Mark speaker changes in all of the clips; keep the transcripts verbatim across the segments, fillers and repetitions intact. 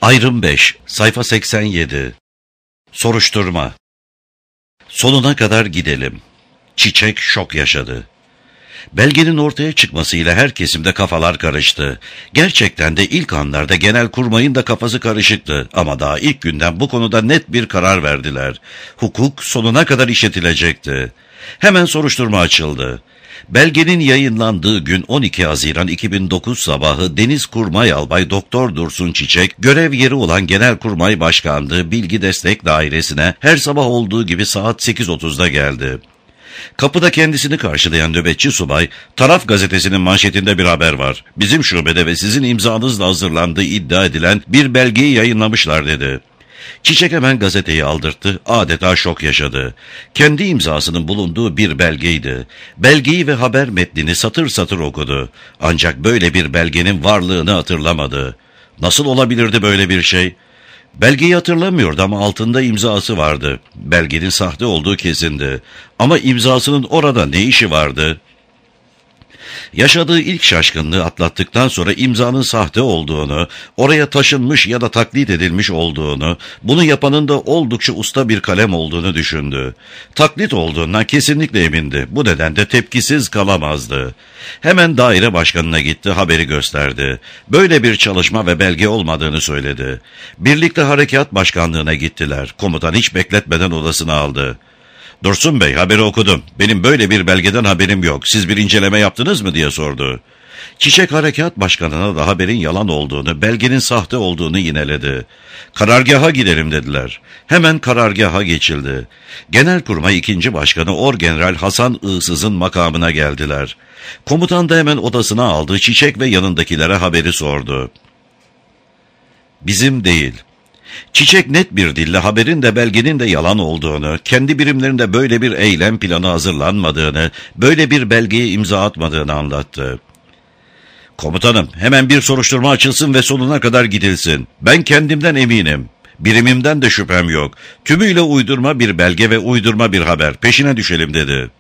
Speaker 1: Ayrım beş, sayfa seksen yedi. Soruşturma. Sonuna kadar gidelim. Çiçek şok yaşadı. Belgenin ortaya çıkmasıyla her kesimde kafalar karıştı. Gerçekten de ilk anlarda Genelkurmay'ın da kafası karışıktı. Ama daha ilk günden bu konuda net bir karar verdiler. Hukuk sonuna kadar işletilecekti. Hemen soruşturma açıldı. Belgenin yayınlandığı gün on iki Haziran iki bin dokuz sabahı Denizkurmay Albay Doktor Dursun Çiçek, görev yeri olan Genelkurmay Başkanlığı Bilgi Destek Dairesi'ne her sabah olduğu gibi saat sekiz otuzda geldi. Kapıda kendisini karşılayan nöbetçi subay, Taraf gazetesinin manşetinde bir haber var. Bizim şubede ve sizin imzanızla hazırlandığı iddia edilen bir belgeyi yayınlamışlar dedi. Çiçek hemen gazeteyi aldırttı, adeta şok yaşadı. Kendi imzasının bulunduğu bir belgeydi. Belgeyi ve haber metnini satır satır okudu. Ancak böyle bir belgenin varlığını hatırlamadı. Nasıl olabilirdi böyle bir şey? Belgeyi hatırlamıyordu ama altında imzası vardı. Belgenin sahte olduğu kesindi. Ama imzasının orada ne işi vardı? Yaşadığı ilk şaşkınlığı atlattıktan sonra imzanın sahte olduğunu, oraya taşınmış ya da taklit edilmiş olduğunu, bunu yapanın da oldukça usta bir kalem olduğunu düşündü. Taklit olduğundan kesinlikle emindi. Bu nedenle tepkisiz kalamazdı. Hemen daire başkanına gitti, haberi gösterdi. Böyle bir çalışma ve belge olmadığını söyledi. Birlikte harekat başkanlığına gittiler. Komutan hiç bekletmeden odasına aldı. "Dursun Bey, haberi okudum. Benim böyle bir belgeden haberim yok. Siz bir inceleme yaptınız mı?" diye sordu. Çiçek harekat başkanına da haberin yalan olduğunu, belgenin sahte olduğunu yineledi. "Karargaha gidelim" dediler. Hemen karargaha geçildi. Genelkurmay ikinci Başkanı Orgeneral Hasan Iğsız'ın makamına geldiler. Komutan da hemen odasına aldı, Çiçek ve yanındakilere haberi sordu. "Bizim değil." Çiçek net bir dille haberin de belgenin de yalan olduğunu, kendi birimlerinde böyle bir eylem planı hazırlanmadığını, böyle bir belgeye imza atmadığını anlattı. "Komutanım, hemen bir soruşturma açılsın ve sonuna kadar gidilsin. Ben kendimden eminim. Birimimden de şüphem yok. Tümüyle uydurma bir belge ve uydurma bir haber. Peşine düşelim" dedi.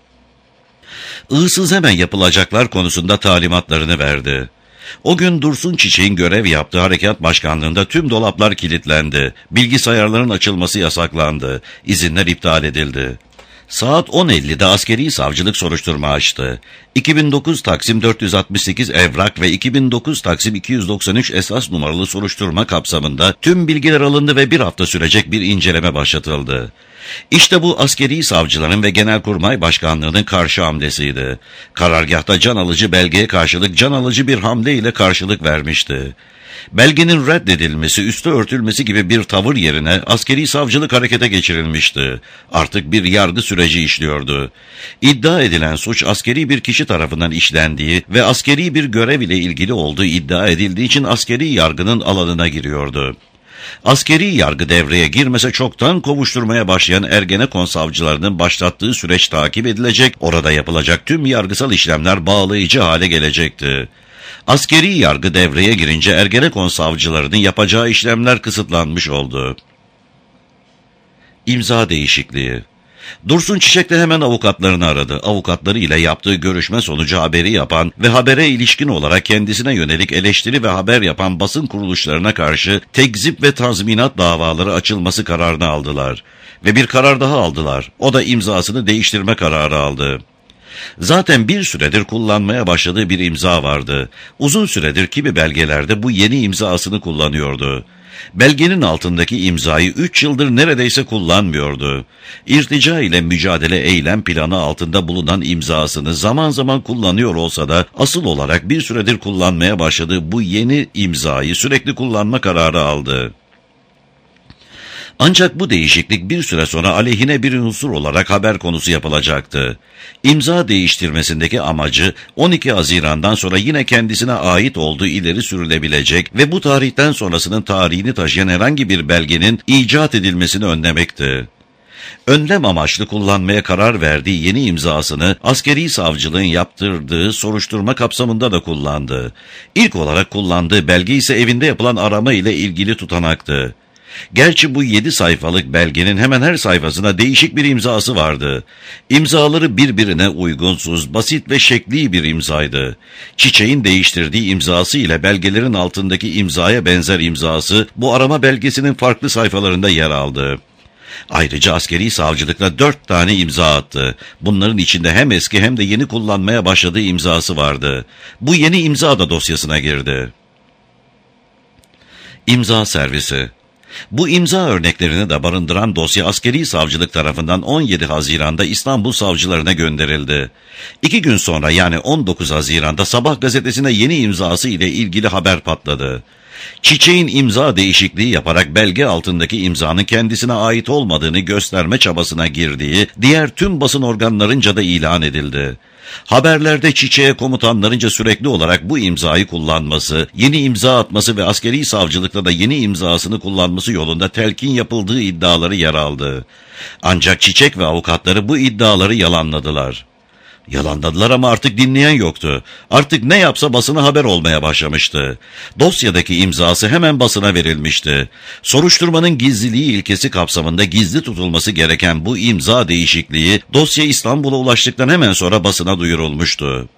Speaker 1: Iğsız hemen yapılacaklar konusunda talimatlarını verdi. O gün Dursun Çiçek'in görev yaptığı harekat başkanlığında tüm dolaplar kilitlendi. Bilgisayarların açılması yasaklandı. İzinler iptal edildi. Saat on ellide askeri savcılık soruşturma açtı. iki bin dokuz Taksim dört yüz altmış sekiz evrak ve iki bin dokuz Taksim iki yüz doksan üç esas numaralı soruşturma kapsamında tüm bilgiler alındı ve bir hafta sürecek bir inceleme başlatıldı. İşte bu askeri savcıların ve Genelkurmay Başkanlığı'nın karşı hamlesiydi. Karargahta can alıcı belgeye karşılık can alıcı bir hamle ile karşılık vermişti. Belgenin reddedilmesi, üstü örtülmesi gibi bir tavır yerine askeri savcılık harekete geçirilmişti. Artık bir yargı süreci işliyordu. İddia edilen suç askeri bir kişi tarafından işlendiği ve askeri bir görev ile ilgili olduğu iddia edildiği için askeri yargının alanına giriyordu. Askeri yargı devreye girmese çoktan kovuşturmaya başlayan Ergenekon savcılarının başlattığı süreç takip edilecek, orada yapılacak tüm yargısal işlemler bağlayıcı hale gelecekti. Askeri yargı devreye girince Ergenekon savcılarının yapacağı işlemler kısıtlanmış oldu. İmza değişikliği. Dursun Çiçek de hemen avukatlarını aradı. Avukatları ile yaptığı görüşme sonucu haberi yapan ve habere ilişkin olarak kendisine yönelik eleştiri ve haber yapan basın kuruluşlarına karşı tekzip ve tazminat davaları açılması kararını aldılar. Ve bir karar daha aldılar. O da imzasını değiştirme kararı aldı. Zaten bir süredir kullanmaya başladığı bir imza vardı. Uzun süredir kimi belgelerde bu yeni imzasını kullanıyordu. Belgenin altındaki imzayı üç yıldır neredeyse kullanmıyordu. İrtica ile mücadele eylem planı altında bulunan imzasını zaman zaman kullanıyor olsa da asıl olarak bir süredir kullanmaya başladığı bu yeni imzayı sürekli kullanma kararı aldı. Ancak bu değişiklik bir süre sonra aleyhine bir unsur olarak haber konusu yapılacaktı. İmza değiştirmesindeki amacı on iki Haziran'dan sonra yine kendisine ait olduğu ileri sürülebilecek ve bu tarihten sonrasının tarihini taşıyan herhangi bir belgenin icat edilmesini önlemekti. Önlem amaçlı kullanmaya karar verdiği yeni imzasını askeri savcılığın yaptırdığı soruşturma kapsamında da kullandı. İlk olarak kullandığı belge ise evinde yapılan arama ile ilgili tutanaktı. Gerçi bu yedi sayfalık belgenin hemen her sayfasında değişik bir imzası vardı. İmzaları birbirine uygunsuz, basit ve şekli bir imzaydı. Çiçeğin değiştirdiği imzası ile belgelerin altındaki imzaya benzer imzası bu arama belgesinin farklı sayfalarında yer aldı. Ayrıca askeri savcılıkla dört tane imza attı. Bunların içinde hem eski hem de yeni kullanmaya başladığı imzası vardı. Bu yeni imza da dosyasına girdi. İmza servisi. Bu imza örneklerini de barındıran dosya askeri savcılık tarafından on yedi Haziran'da İstanbul savcılarına gönderildi. İki gün sonra yani on dokuz Haziran'da Sabah gazetesine yeni imzası ile ilgili haber patladı. Çiçek'in imza değişikliği yaparak belge altındaki imzanın kendisine ait olmadığını gösterme çabasına girdiği diğer tüm basın organlarınca da ilan edildi. Haberlerde Çiçek'e komutanlarınca sürekli olarak bu imzayı kullanması, yeni imza atması ve askeri savcılıkta da yeni imzasını kullanması yolunda telkin yapıldığı iddiaları yer aldı. Ancak Çiçek ve avukatları bu iddiaları yalanladılar. Yalanladılar ama artık dinleyen yoktu. Artık ne yapsa basına haber olmaya başlamıştı. Dosyadaki imzası hemen basına verilmişti. Soruşturmanın gizliliği ilkesi kapsamında gizli tutulması gereken bu imza değişikliği dosya İstanbul'a ulaştıktan hemen sonra basına duyurulmuştu.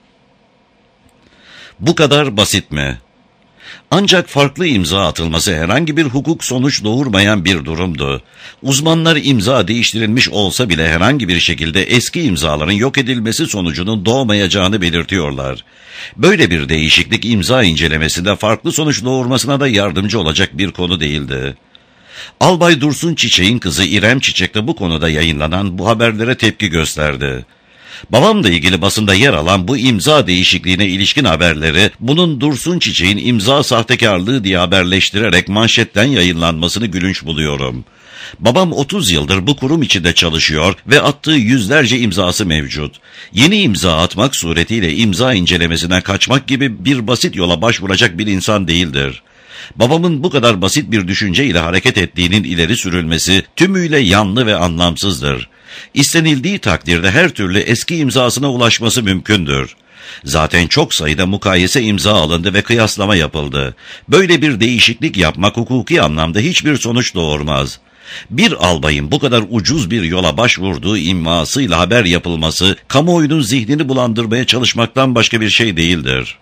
Speaker 1: Bu kadar basit mi? Ancak farklı imza atılması herhangi bir hukuk sonuç doğurmayan bir durumdu. Uzmanlar imza değiştirilmiş olsa bile herhangi bir şekilde eski imzaların yok edilmesi sonucunun doğmayacağını belirtiyorlar. Böyle bir değişiklik imza incelemesinde farklı sonuç doğurmasına da yardımcı olacak bir konu değildi. Albay Dursun Çiçek'in kızı İrem Çiçek de bu konuda yayınlanan bu haberlere tepki gösterdi. Babamla ilgili basında yer alan bu imza değişikliğine ilişkin haberleri, bunun Dursun Çiçek'in imza sahtekarlığı diye haberleştirerek manşetten yayınlanmasını gülünç buluyorum. Babam otuz yıldır bu kurum içinde çalışıyor ve attığı yüzlerce imzası mevcut. Yeni imza atmak suretiyle imza incelemesinden kaçmak gibi bir basit yola başvuracak bir insan değildir. Babamın bu kadar basit bir düşünceyle hareket ettiğinin ileri sürülmesi tümüyle yanlı ve anlamsızdır. İstenildiği takdirde her türlü eski imzasına ulaşması mümkündür. Zaten çok sayıda mukayese imza alındı ve kıyaslama yapıldı. Böyle bir değişiklik yapmak hukuki anlamda hiçbir sonuç doğurmaz. Bir albayın bu kadar ucuz bir yola başvurduğu immasıyla haber yapılması, kamuoyunun zihnini bulandırmaya çalışmaktan başka bir şey değildir.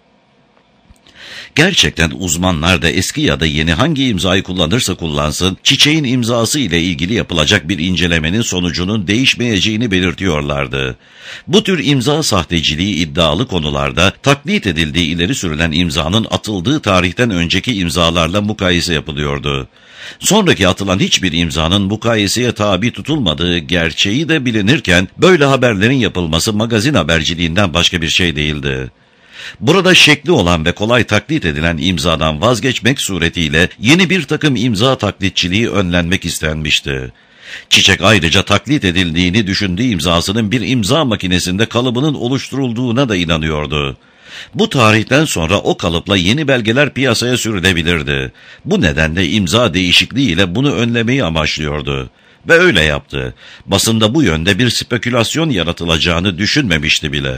Speaker 1: Gerçekten uzmanlar da eski ya da yeni hangi imzayı kullanırsa kullansın, Çiçek'in imzası ile ilgili yapılacak bir incelemenin sonucunun değişmeyeceğini belirtiyorlardı. Bu tür imza sahteciliği iddialı konularda taklit edildiği ileri sürülen imzanın atıldığı tarihten önceki imzalarla mukayese yapılıyordu. Sonraki atılan hiçbir imzanın mukayeseye tabi tutulmadığı gerçeği de bilinirken böyle haberlerin yapılması magazin haberciliğinden başka bir şey değildi. Burada şekli olan ve kolay taklit edilen imzadan vazgeçmek suretiyle yeni bir takım imza taklitçiliği önlenmek istenmişti. Çiçek ayrıca taklit edildiğini düşündüğü imzasının bir imza makinesinde kalıbının oluşturulduğuna da inanıyordu. Bu tarihten sonra o kalıpla yeni belgeler piyasaya sürülebilirdi. Bu nedenle imza değişikliğiyle bunu önlemeyi amaçlıyordu. Ve öyle yaptı. Basında bu yönde bir spekülasyon yaratılacağını düşünmemişti bile.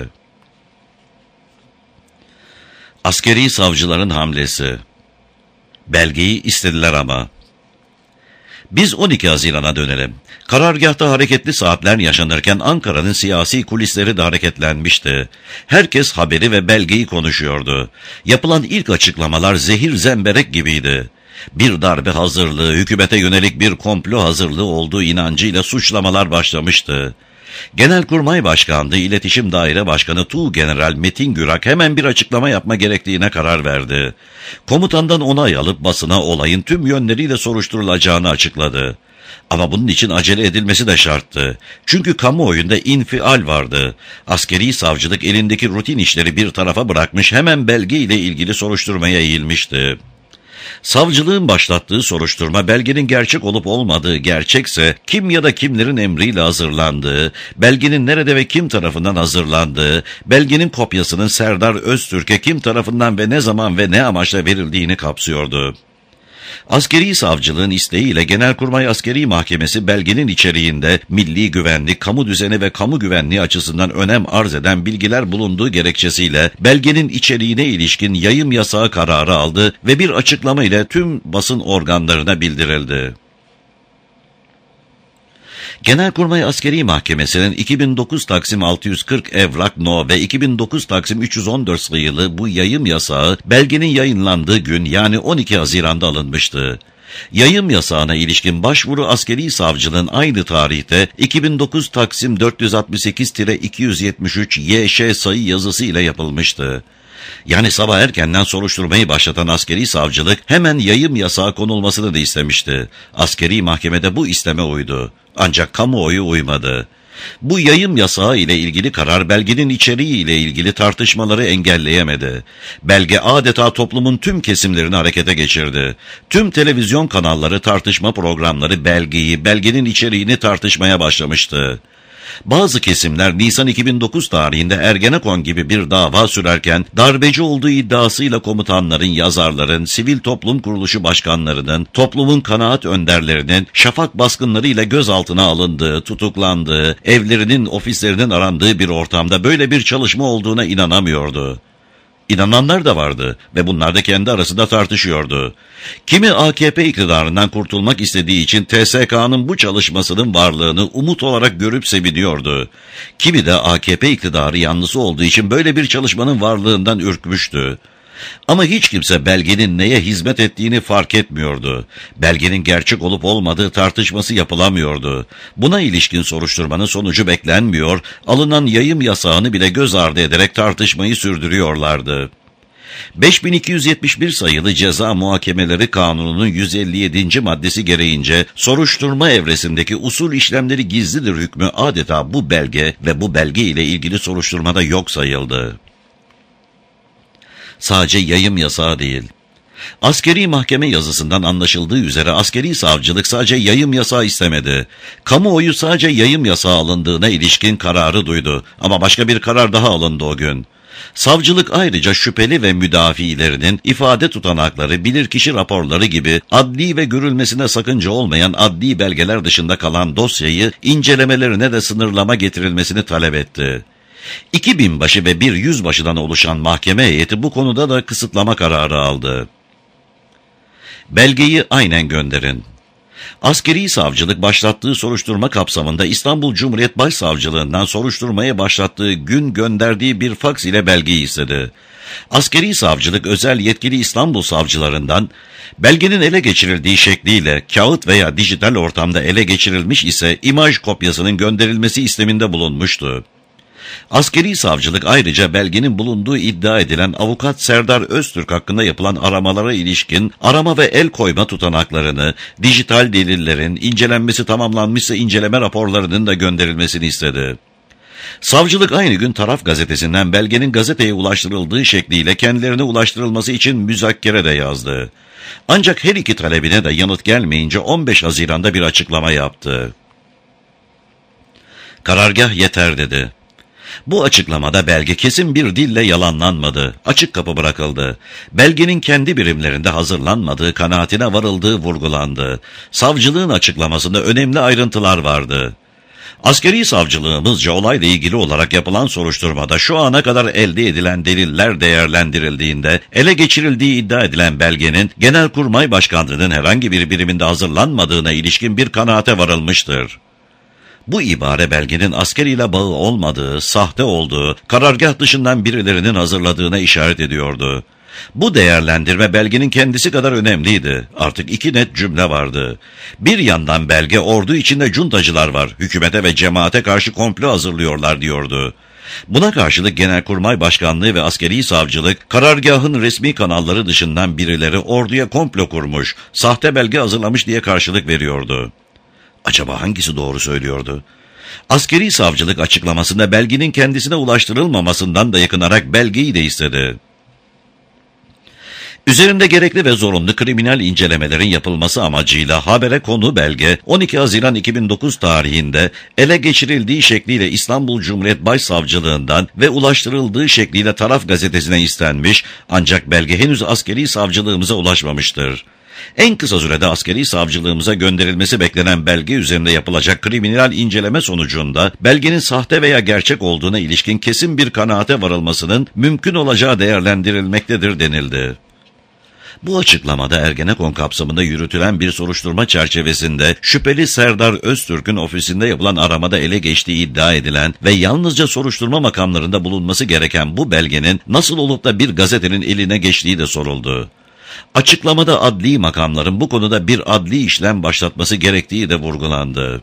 Speaker 1: Askeri savcıların hamlesi. Belgeyi istediler ama. Biz on iki Haziran'a dönelim. Karargâhta hareketli saatler yaşanırken Ankara'nın siyasi kulisleri de hareketlenmişti. Herkes haberi ve belgeyi konuşuyordu. Yapılan ilk açıklamalar zehir zemberek gibiydi. Bir darbe hazırlığı, hükümete yönelik bir komplo hazırlığı olduğu inancıyla suçlamalar başlamıştı. Genelkurmay Başkanlığı İletişim Daire Başkanı Tuğgeneral Metin Gürak hemen bir açıklama yapma gerektiğine karar verdi. Komutandan onay alıp basına olayın tüm yönleriyle soruşturulacağını açıkladı. Ama bunun için acele edilmesi de şarttı. Çünkü kamuoyunda infial vardı. Askeri savcılık elindeki rutin işleri bir tarafa bırakmış hemen belge ile ilgili soruşturmaya eğilmişti. Savcılığın başlattığı soruşturma belgenin gerçek olup olmadığı, gerçekse kim ya da kimlerin emriyle hazırlandığı, belgenin nerede ve kim tarafından hazırlandığı, belgenin kopyasının Serdar Öztürk'e kim tarafından ve ne zaman ve ne amaçla verildiğini kapsıyordu. Askeri savcılığın isteğiyle Genelkurmay Askeri Mahkemesi belgenin içeriğinde milli güvenlik, kamu düzeni ve kamu güvenliği açısından önem arz eden bilgiler bulunduğu gerekçesiyle belgenin içeriğine ilişkin yayım yasağı kararı aldı ve bir açıklama ile tüm basın organlarına bildirildi. Genelkurmay Askeri Mahkemesi'nin iki bin dokuz Taksim altı yüz kırk Evrak No ve iki bin dokuz Taksim üç yüz on dört sayılı bu yayım yasağı belgenin yayınlandığı gün yani on iki Haziran'da alınmıştı. Yayım yasağına ilişkin başvuru askeri savcılığın aynı tarihte iki bin dokuz Taksim dört yüz altmış sekiz iki yüz yetmiş üç Y Ş sayı yazısı ile yapılmıştı. Yani sabah erkenden soruşturmayı başlatan askeri savcılık hemen yayım yasağı konulmasını da istemişti. Askeri mahkemede bu isteme uydu. Ancak kamuoyu uymadı. Bu yayım yasağı ile ilgili karar belgenin içeriği ile ilgili tartışmaları engelleyemedi. Belge adeta toplumun tüm kesimlerini harekete geçirdi. Tüm televizyon kanalları, tartışma programları belgeyi, belgenin içeriğini tartışmaya başlamıştı. Bazı kesimler Nisan iki bin dokuz tarihinde Ergenekon gibi bir dava sürerken darbeci olduğu iddiasıyla komutanların, yazarların, sivil toplum kuruluşu başkanlarının, toplumun kanaat önderlerinin şafak baskınlarıyla gözaltına alındığı, tutuklandığı, evlerinin, ofislerinin arandığı bir ortamda böyle bir çalışma olduğuna inanamıyordu. İnananlar da vardı ve bunlar da kendi arasında tartışıyordu. Kimi A K P iktidarından kurtulmak istediği için T S K'nın bu çalışmasının varlığını umut olarak görüp seviniyordu. Kimi de A K P iktidarı yanlısı olduğu için böyle bir çalışmanın varlığından ürkmüştü. Ama hiç kimse belgenin neye hizmet ettiğini fark etmiyordu. Belgenin gerçek olup olmadığı tartışması yapılamıyordu. Buna ilişkin soruşturmanın sonucu beklenmiyor, alınan yayım yasağını bile göz ardı ederek tartışmayı sürdürüyorlardı. beş bin iki yüz yetmiş bir sayılı Ceza Muhakemeleri Kanunu'nun yüz elli yedinci maddesi gereğince soruşturma evresindeki usul işlemleri gizlidir hükmü adeta bu belge ve bu belge ile ilgili soruşturmada yok sayıldı. Sadece yayım yasağı değil. Askeri mahkeme yazısından anlaşıldığı üzere askeri savcılık sadece yayım yasağı istemedi. Kamuoyu sadece yayım yasağı alındığına ilişkin kararı duydu ama başka bir karar daha alındı o gün. Savcılık ayrıca şüpheli ve müdafilerinin ifade tutanakları, bilirkişi raporları gibi adli ve görülmesine sakınca olmayan adli belgeler dışında kalan dosyayı incelemelerine de sınırlama getirilmesini talep etti. iki bin başı ve bir yüzbaşıdan oluşan mahkeme heyeti bu konuda da kısıtlama kararı aldı. Belgeyi aynen gönderin. Askeri savcılık başlattığı soruşturma kapsamında İstanbul Cumhuriyet Başsavcılığından soruşturmaya başlattığı gün gönderdiği bir faks ile belgeyi istedi. Askeri savcılık özel yetkili İstanbul savcılarından belgenin ele geçirildiği şekliyle kağıt veya dijital ortamda ele geçirilmiş ise imaj kopyasının gönderilmesi isteminde bulunmuştu. Askeri savcılık ayrıca belgenin bulunduğu iddia edilen avukat Serdar Öztürk hakkında yapılan aramalara ilişkin arama ve el koyma tutanaklarını, dijital delillerin, incelenmesi tamamlanmışsa inceleme raporlarının da gönderilmesini istedi. Savcılık aynı gün Taraf gazetesinden belgenin gazeteye ulaştırıldığı şekliyle kendilerine ulaştırılması için müzakkere de yazdı. Ancak her iki talebine de yanıt gelmeyince on beş Haziran'da bir açıklama yaptı. Karargah yeter dedi. Bu açıklamada belge kesin bir dille yalanlanmadı, açık kapı bırakıldı. Belgenin kendi birimlerinde hazırlanmadığı kanaatine varıldığı vurgulandı. Savcılığın açıklamasında önemli ayrıntılar vardı. Askeri savcılığımızca olayla ilgili olarak yapılan soruşturmada şu ana kadar elde edilen deliller değerlendirildiğinde ele geçirildiği iddia edilen belgenin Genelkurmay Başkanlığı'nın herhangi bir biriminde hazırlanmadığına ilişkin bir kanaate varılmıştır. Bu ibare belgenin askeriyle bağı olmadığı, sahte olduğu, karargah dışından birilerinin hazırladığına işaret ediyordu. Bu değerlendirme belgenin kendisi kadar önemliydi. Artık iki net cümle vardı. Bir yandan belge ordu içinde cuntacılar var, hükümete ve cemaate karşı komplo hazırlıyorlar diyordu. Buna karşılık Genelkurmay Başkanlığı ve askeri savcılık, karargahın resmi kanalları dışından birileri orduya komplo kurmuş, sahte belge hazırlamış diye karşılık veriyordu. Acaba hangisi doğru söylüyordu? Askeri savcılık açıklamasında belgenin kendisine ulaştırılmamasından da yakınarak belgeyi de istedi. Üzerinde gerekli ve zorunlu kriminal incelemelerin yapılması amacıyla habere konu belge on iki Haziran iki bin dokuz tarihinde ele geçirildiği şekliyle İstanbul Cumhuriyet Başsavcılığından ve ulaştırıldığı şekliyle Taraf gazetesine istenmiş ancak belge henüz askeri savcılığımıza ulaşmamıştır. En kısa sürede askeri savcılığımıza gönderilmesi beklenen belge üzerinde yapılacak kriminal inceleme sonucunda belgenin sahte veya gerçek olduğuna ilişkin kesin bir kanaate varılmasının mümkün olacağı değerlendirilmektedir denildi. Bu açıklamada Ergenekon kapsamında yürütülen bir soruşturma çerçevesinde şüpheli Serdar Öztürk'ün ofisinde yapılan aramada ele geçtiği iddia edilen ve yalnızca soruşturma makamlarında bulunması gereken bu belgenin nasıl olup da bir gazetenin eline geçtiği de soruldu. Açıklamada adli makamların bu konuda bir adli işlem başlatması gerektiği de vurgulandı.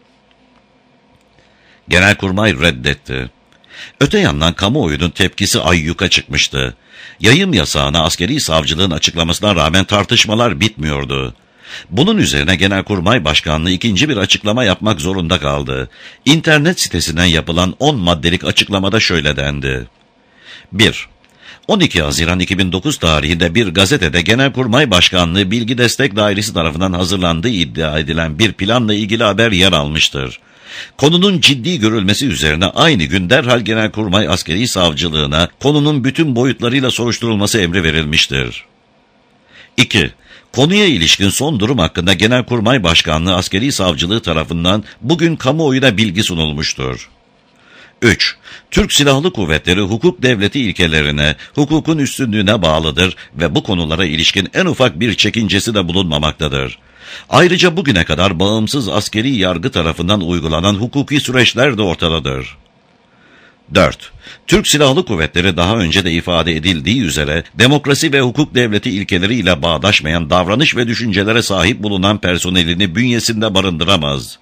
Speaker 1: Genelkurmay reddetti. Öte yandan kamuoyunun tepkisi ayyuka çıkmıştı. Yayım yasağına askeri savcılığın açıklamasına rağmen tartışmalar bitmiyordu. Bunun üzerine Genelkurmay Başkanlığı ikinci bir açıklama yapmak zorunda kaldı. İnternet sitesinden yapılan on maddelik açıklamada şöyle dendi. bir. on iki Haziran iki bin dokuz tarihinde bir gazetede Genelkurmay Başkanlığı Bilgi Destek Dairesi tarafından hazırlandığı iddia edilen bir planla ilgili haber yer almıştır. Konunun ciddi görülmesi üzerine aynı gün derhal Genelkurmay Askeri Savcılığına konunun bütün boyutlarıyla soruşturulması emri verilmiştir. iki. Konuya ilişkin son durum hakkında Genelkurmay Başkanlığı Askeri Savcılığı tarafından bugün kamuoyuna bilgi sunulmuştur. üç. Türk Silahlı Kuvvetleri hukuk devleti ilkelerine, hukukun üstünlüğüne bağlıdır ve bu konulara ilişkin en ufak bir çekincesi de bulunmamaktadır. Ayrıca bugüne kadar bağımsız askeri yargı tarafından uygulanan hukuki süreçler de ortadadır. dört. Türk Silahlı Kuvvetleri daha önce de ifade edildiği üzere demokrasi ve hukuk devleti ilkeleriyle bağdaşmayan davranış ve düşüncelere sahip bulunan personelini bünyesinde barındıramaz.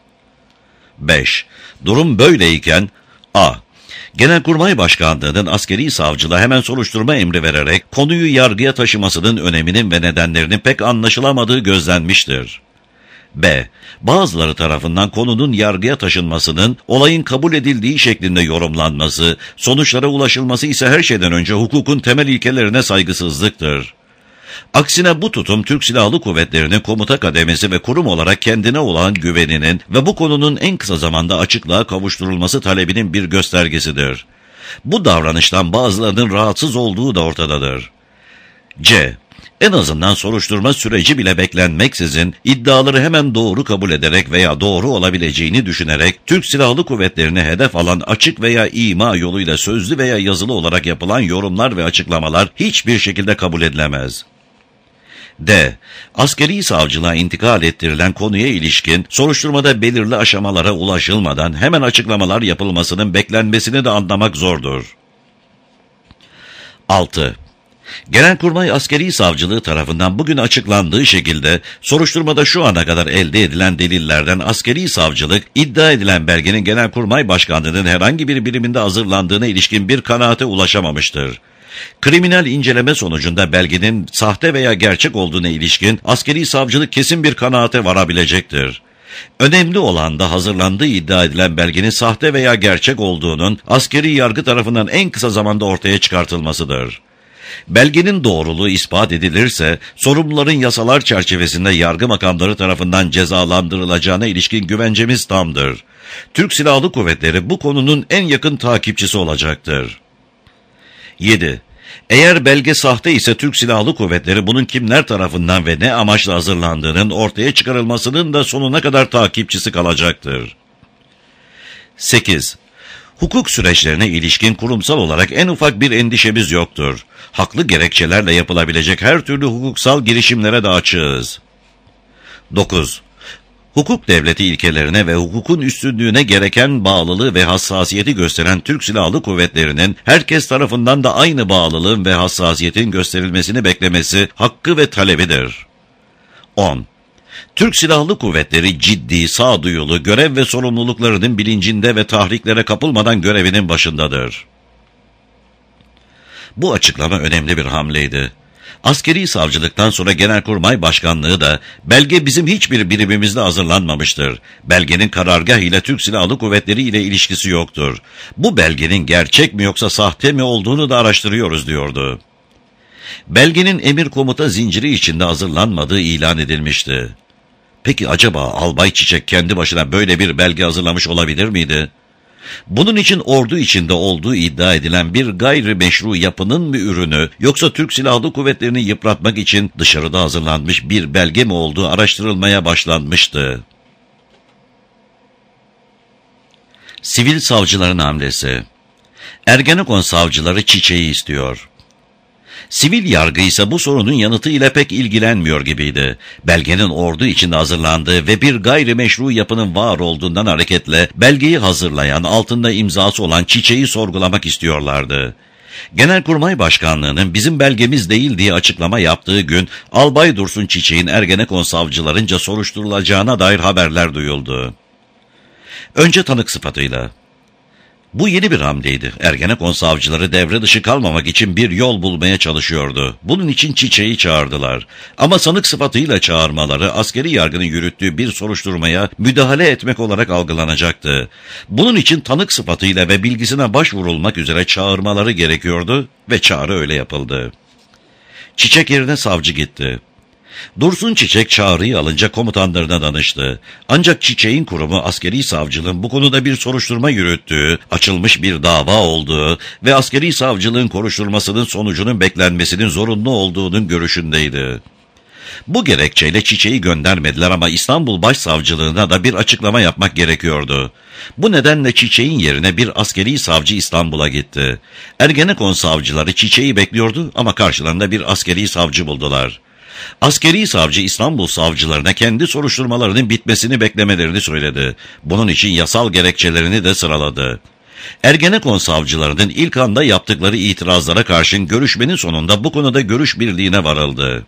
Speaker 1: beş. Durum böyleyken A. Genelkurmay Başkanlığı'nın askeri savcılığa hemen soruşturma emri vererek konuyu yargıya taşımasının öneminin ve nedenlerinin pek anlaşılamadığı gözlenmiştir. B. Bazıları tarafından konunun yargıya taşınmasının olayın kabul edildiği şeklinde yorumlanması, sonuçlara ulaşılması ise her şeyden önce hukukun temel ilkelerine saygısızlıktır. Aksine bu tutum Türk Silahlı Kuvvetleri'nin komuta kademesi ve kurum olarak kendine olan güveninin ve bu konunun en kısa zamanda açıklığa kavuşturulması talebinin bir göstergesidir. Bu davranıştan bazılarının rahatsız olduğu da ortadadır. C. En azından soruşturma süreci bile beklenmeksizin iddiaları hemen doğru kabul ederek veya doğru olabileceğini düşünerek Türk Silahlı Kuvvetleri'ni hedef alan açık veya ima yoluyla sözlü veya yazılı olarak yapılan yorumlar ve açıklamalar hiçbir şekilde kabul edilemez. D. Askeri savcılığa intikal ettirilen konuya ilişkin soruşturmada belirli aşamalara ulaşılmadan hemen açıklamalar yapılmasının beklenmesini de anlamak zordur. altı. Genelkurmay Askeri Savcılığı tarafından bugün açıklandığı şekilde soruşturmada şu ana kadar elde edilen delillerden askeri savcılık iddia edilen belgenin Genelkurmay Başkanlığı'nın herhangi bir biriminde hazırlandığına ilişkin bir kanaate ulaşamamıştır. Kriminal inceleme sonucunda belgenin sahte veya gerçek olduğuna ilişkin askeri savcılık kesin bir kanaate varabilecektir. Önemli olan da hazırlandığı iddia edilen belgenin sahte veya gerçek olduğunun askeri yargı tarafından en kısa zamanda ortaya çıkartılmasıdır. Belgenin doğruluğu ispat edilirse, sorumluların yasalar çerçevesinde yargı makamları tarafından cezalandırılacağına ilişkin güvencemiz tamdır. Türk Silahlı Kuvvetleri bu konunun en yakın takipçisi olacaktır. yedi. Eğer belge sahte ise Türk Silahlı Kuvvetleri bunun kimler tarafından ve ne amaçla hazırlandığının ortaya çıkarılmasının da sonuna kadar takipçisi kalacaktır. sekiz. Hukuk süreçlerine ilişkin kurumsal olarak en ufak bir endişemiz yoktur. Haklı gerekçelerle yapılabilecek her türlü hukuksal girişimlere de açığız. dokuz. Hukuk devleti ilkelerine ve hukukun üstünlüğüne gereken bağlılığı ve hassasiyeti gösteren Türk Silahlı Kuvvetleri'nin herkes tarafından da aynı bağlılığın ve hassasiyetin gösterilmesini beklemesi hakkı ve talebidir. on. Türk Silahlı Kuvvetleri ciddi, sağduyulu, görev ve sorumluluklarının bilincinde ve tahriklere kapılmadan görevinin başındadır. Bu açıklama önemli bir hamleydi. Askeri savcılıktan sonra Genelkurmay Başkanlığı da belge bizim hiçbir birimimizde hazırlanmamıştır. Belgenin karargah ile Türk Silahlı Kuvvetleri ile ilişkisi yoktur. Bu belgenin gerçek mi yoksa sahte mi olduğunu da araştırıyoruz diyordu. Belgenin emir komuta zinciri içinde hazırlanmadığı ilan edilmişti. Peki acaba Albay Çiçek kendi başına böyle bir belge hazırlamış olabilir miydi? Bunun için ordu içinde olduğu iddia edilen bir gayrimeşru yapının mı ürünü, yoksa Türk Silahlı Kuvvetleri'ni yıpratmak için dışarıda hazırlanmış bir belge mi olduğu araştırılmaya başlanmıştı. Sivil savcıların hamlesi. Ergenekon savcıları çiçeği istiyor. Sivil yargı ise bu sorunun yanıtı ile pek ilgilenmiyor gibiydi. Belgenin ordu içinde hazırlandığı ve bir gayrimeşru yapının var olduğundan hareketle belgeyi hazırlayan, altında imzası olan çiçeği sorgulamak istiyorlardı. Genelkurmay Başkanlığı'nın bizim belgemiz değil diye açıklama yaptığı gün Albay Dursun Çiçek'in Ergenekon savcılarınca soruşturulacağına dair haberler duyuldu. Önce tanık sıfatıyla. Bu yeni bir hamleydi. Ergenekon savcıları devre dışı kalmamak için bir yol bulmaya çalışıyordu. Bunun için Çiçek'i çağırdılar. Ama sanık sıfatıyla çağırmaları askeri yargının yürüttüğü bir soruşturmaya müdahale etmek olarak algılanacaktı. Bunun için tanık sıfatıyla ve bilgisine başvurulmak üzere çağırmaları gerekiyordu ve çağrı öyle yapıldı. Çiçek yerine savcı gitti. Dursun Çiçek çağrıyı alınca komutanlarına danıştı. Ancak Çiçek'in kurumu askeri savcılığın bu konuda bir soruşturma yürüttüğü, açılmış bir dava olduğu ve askeri savcılığın soruşturmasının sonucunun beklenmesinin zorunlu olduğunun görüşündeydi. Bu gerekçeyle Çiçek'i göndermediler ama İstanbul Başsavcılığına da bir açıklama yapmak gerekiyordu. Bu nedenle Çiçek'in yerine bir askeri savcı İstanbul'a gitti. Ergenekon savcıları Çiçek'i bekliyordu ama karşılarında bir askeri savcı buldular. Askeri savcı İstanbul savcılarına kendi soruşturmalarının bitmesini beklemelerini söyledi. Bunun için yasal gerekçelerini de sıraladı. Ergenekon savcılarının ilk anda yaptıkları itirazlara karşın görüşmenin sonunda bu konuda görüş birliğine varıldı.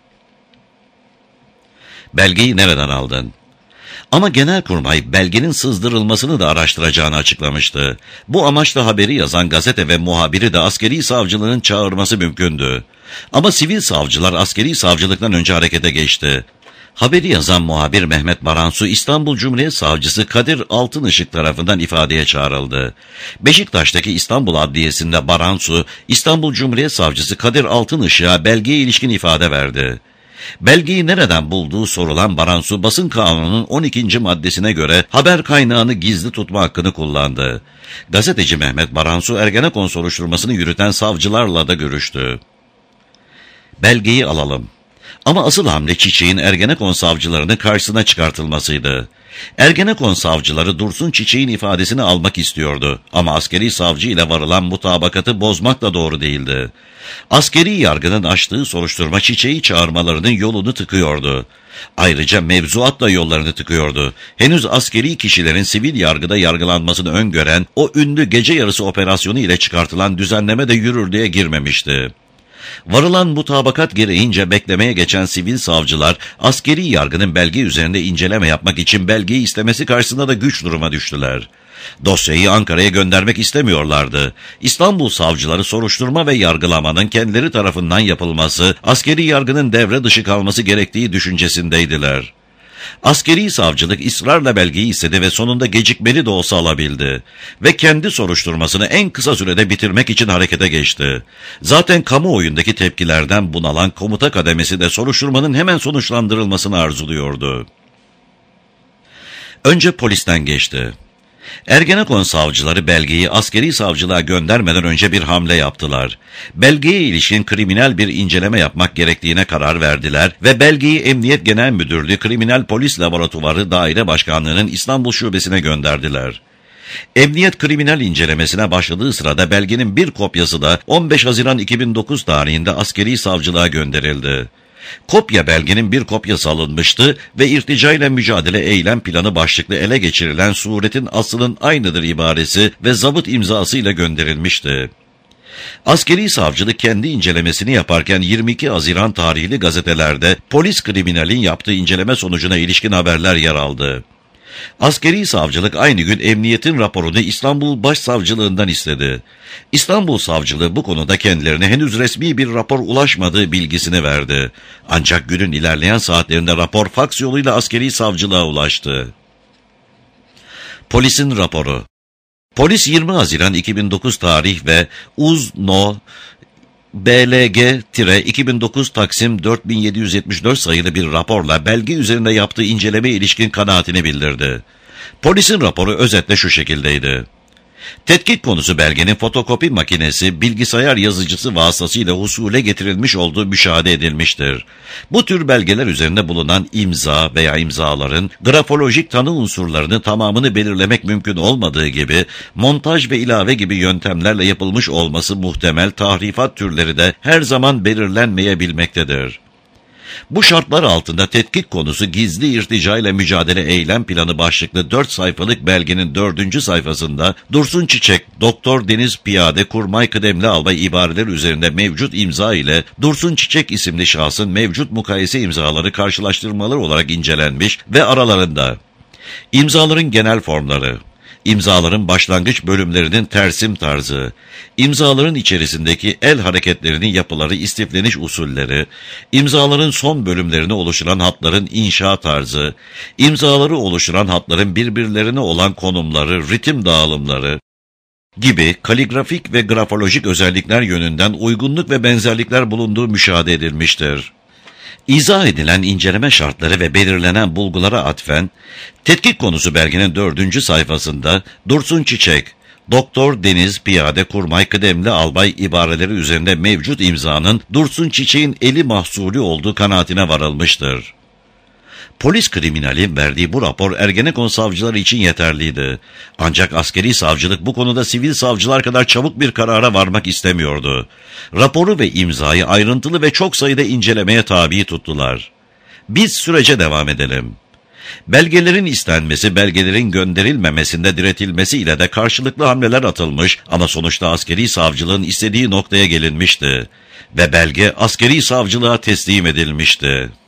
Speaker 1: Belgeyi nereden aldın? Ama Genelkurmay belgenin sızdırılmasını da araştıracağını açıklamıştı. Bu amaçla haberi yazan gazete ve muhabiri de askeri savcılığın çağırması mümkündü. Ama sivil savcılar askeri savcılıktan önce harekete geçti. Haberi yazan muhabir Mehmet Baransu, İstanbul Cumhuriyet Savcısı Kadir Altınışık tarafından ifadeye çağrıldı. Beşiktaş'taki İstanbul Adliyesi'nde Baransu, İstanbul Cumhuriyet Savcısı Kadir Altınışık'a belgeye ilişkin ifade verdi. Belgeyi nereden bulduğu sorulan Baransu, basın kanununun on ikinci maddesine göre haber kaynağını gizli tutma hakkını kullandı. Gazeteci Mehmet Baransu, Ergenekon soruşturmasını yürüten savcılarla da görüştü. Belgeyi alalım. Ama asıl hamle Çiçek'in Ergenekon savcılarının karşısına çıkartılmasıydı. Ergenekon savcıları Dursun Çiçek'in ifadesini almak istiyordu. Ama askeri savcı ile varılan mutabakatı bozmak da doğru değildi. Askeri yargının açtığı soruşturma Çiçek'i çağırmalarının yolunu tıkıyordu. Ayrıca mevzuat da yollarını tıkıyordu. Henüz askeri kişilerin sivil yargıda yargılanmasını öngören o ünlü gece yarısı operasyonu ile çıkartılan düzenleme de yürürlüğe girmemişti. Varılan mutabakat gereğince beklemeye geçen sivil savcılar, askeri yargının belge üzerinde inceleme yapmak için belgeyi istemesi karşısında da güç duruma düştüler. Dosyayı Ankara'ya göndermek istemiyorlardı. İstanbul savcıları soruşturma ve yargılamanın kendileri tarafından yapılması, askeri yargının devre dışı kalması gerektiği düşüncesindeydiler. Askeri savcılık ısrarla belgeyi istedi ve sonunda gecikmeli de olsa alabildi. Ve kendi soruşturmasını en kısa sürede bitirmek için harekete geçti. Zaten kamuoyundaki tepkilerden bunalan komuta kademesi de soruşturmanın hemen sonuçlandırılmasını arzuluyordu. Önce polisten geçti. Ergenekon savcıları belgeyi askeri savcılığa göndermeden önce bir hamle yaptılar. Belgeye ilişkin kriminal bir inceleme yapmak gerektiğine karar verdiler ve belgeyi Emniyet Genel Müdürlüğü Kriminal Polis Laboratuvarı Daire Başkanlığı'nın İstanbul Şubesi'ne gönderdiler. Emniyet kriminal incelemesine başladığı sırada belgenin bir kopyası da on beş Haziran iki bin dokuz tarihinde askeri savcılığa gönderildi. Kopya belgenin bir kopyası alınmıştı ve irticayla mücadele eylem planı başlıklı ele geçirilen suretin aslının aynıdır ibaresi ve zabıt imzasıyla gönderilmişti. Askeri savcılık kendi incelemesini yaparken yirmi iki Haziran tarihli gazetelerde polis kriminalin yaptığı inceleme sonucuna ilişkin haberler yer aldı. Askeri savcılık aynı gün emniyetin raporunu İstanbul Başsavcılığından istedi. İstanbul Savcılığı bu konuda kendilerine henüz resmi bir rapor ulaşmadığı bilgisini verdi. Ancak günün ilerleyen saatlerinde rapor faks yoluyla askeri savcılığa ulaştı. Polisin raporu. Polis yirmi Haziran iki bin dokuz tarih ve Uz-No B L G iki bin dokuz Taksim dört bin yedi yüz yetmiş dört sayılı bir raporla belge üzerinde yaptığı inceleme ilişkin kanaatini bildirdi. Polisin raporu özetle şu şekildeydi. Tetkik konusu belgenin fotokopi makinesi, bilgisayar yazıcısı vasıtasıyla husule getirilmiş olduğu müşahede edilmiştir. Bu tür belgeler üzerinde bulunan imza veya imzaların grafolojik tanı unsurlarının tamamını belirlemek mümkün olmadığı gibi, montaj ve ilave gibi yöntemlerle yapılmış olması muhtemel tahrifat türleri de her zaman belirlenmeyebilmektedir. Bu şartlar altında tetkik konusu gizli irtica ile mücadele eylem planı başlıklı dört sayfalık belgenin dördüncü sayfasında Dursun Çiçek, Doktor Deniz Piyade Kurmay Kıdemli Albay ibareleri üzerinde mevcut imza ile Dursun Çiçek isimli şahsın mevcut mukayese imzaları karşılaştırmaları olarak incelenmiş ve aralarında imzaların genel formları, İmzaların başlangıç bölümlerinin tersim tarzı, imzaların içerisindeki el hareketlerinin yapıları, istifleniş usulleri, imzaların son bölümlerini oluşturan hatların inşa tarzı, imzaları oluşturan hatların birbirlerine olan konumları, ritim dağılımları gibi kaligrafik ve grafolojik özellikler yönünden uygunluk ve benzerlikler bulunduğu müşahede edilmiştir. İzah edilen inceleme şartları ve belirlenen bulgulara atfen, tetkik konusu belgenin dördüncü sayfasında Dursun Çiçek, Doktor Deniz Piyade Kurmay Kıdemli Albay ibareleri üzerinde mevcut imzanın Dursun Çiçek'in eli mahsulü olduğu kanaatine varılmıştır. Polis kriminalin verdiği bu rapor Ergenekon savcıları için yeterliydi. Ancak askeri savcılık bu konuda sivil savcılar kadar çabuk bir karara varmak istemiyordu. Raporu ve imzayı ayrıntılı ve çok sayıda incelemeye tabi tuttular. Biz sürece devam edelim. Belgelerin istenmesi, belgelerin gönderilmemesinde diretilmesi ile de karşılıklı hamleler atılmış ama sonuçta askeri savcılığın istediği noktaya gelinmişti ve belge askeri savcılığa teslim edilmişti.